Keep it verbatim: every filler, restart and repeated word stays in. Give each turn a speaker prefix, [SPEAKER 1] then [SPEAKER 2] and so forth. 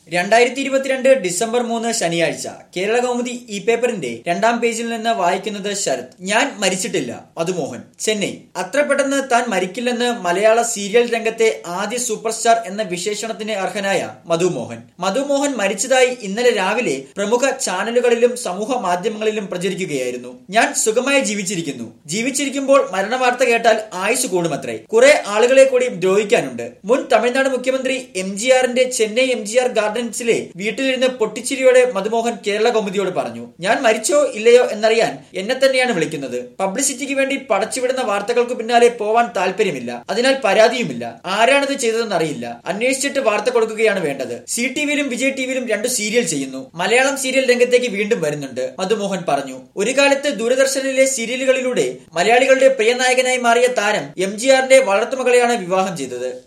[SPEAKER 1] രണ്ടായിരത്തി ഇരുപത്തിരണ്ട് ഡിസംബർ മൂന്ന് ശനിയാഴ്ച കേരള കൗമുദി ഇ പേപ്പറിന്റെ രണ്ടാം പേജിൽ നിന്ന് വായിക്കുന്നത് ശരത്. ഞാൻ മരിച്ചിട്ടില്ല, മധുമോഹൻ. ചെന്നൈ. അത്ര പെട്ടെന്ന് താൻ മരിക്കില്ലെന്ന് മലയാള സീരിയൽ രംഗത്തെ ആദ്യ സൂപ്പർ സ്റ്റാർ എന്ന വിശേഷണത്തിന് അർഹനായ മധുമോഹൻ. മധുമോഹൻ മരിച്ചതായി ഇന്നലെ രാവിലെ പ്രമുഖ ചാനലുകളിലും സമൂഹ മാധ്യമങ്ങളിലും പ്രചരിക്കുകയായിരുന്നു. ഞാൻ സുഖമായി ജീവിച്ചിരിക്കുന്നു. ജീവിച്ചിരിക്കുമ്പോൾ മരണവാർത്ത കേട്ടാൽ ആയുസ് കൂടുമത്രേ. കുറെ ആളുകളെ കൂടി ദ്രോഹിക്കാനുണ്ട്. മുൻ തമിഴ്നാട് മുഖ്യമന്ത്രി എം ജി ആറിന്റെ ചെന്നൈ എം ജി ആർ ഗാർഡൻസിലെ വീട്ടിലിരുന്ന് പൊട്ടിച്ചിരിയോടെ മധുമോഹൻ കേരള കൗമുദിയോട് പറഞ്ഞു, ഞാൻ മരിച്ചോ ഇല്ലയോ എന്നറിയാൻ എന്നെ തന്നെയാണ് വിളിക്കുന്നത്. പബ്ലിസിറ്റിക്ക് വേണ്ടി പടച്ചുവിടുന്ന വാർത്തകൾക്ക് പിന്നാലെ പോവാൻ താല്പര്യമില്ല. അതിനാൽ പരാതിയുമില്ല. ആരാണിത് ചെയ്തതെന്ന് അറിയില്ല. അന്വേഷിച്ചിട്ട് വാർത്ത കൊടുക്കുകയാണ് വേണ്ടത്. സി ടിവിയിലും വിജയ് ടിവിയിലും രണ്ടു സീരിയൽ ചെയ്യുന്നു. മലയാളം സീരിയൽ രംഗത്തേക്ക് വീണ്ടും വരുന്നുണ്ട്, മധുമോഹൻ പറഞ്ഞു. ഒരു കാലത്ത് ദൂരദർശനിലെ സീരിയലുകളിലൂടെ മലയാളികളുടെ പ്രിയ നായകനായി മാറിയ താരം എം ജി ആറിന്റെ വളർത്തുമകളെയാണ് വിവാഹം ചെയ്തത്.